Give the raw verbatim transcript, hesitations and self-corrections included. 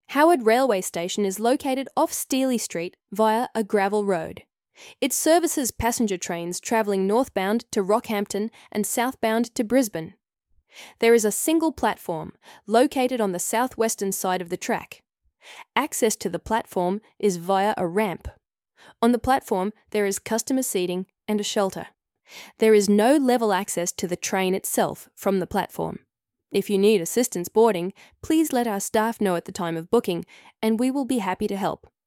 Howard Railway Station is located off Steely Street via a gravel road. It services passenger trains travelling northbound to Rockhampton and southbound to Brisbane. There is a single platform located on the southwestern side of the track. Access to the platform is via a ramp. On the platform, there is customer seating and a shelter. There is no level access to the train itself from the platform. If you need assistance boarding, please let our staff know at the time of booking, and we will be happy to help.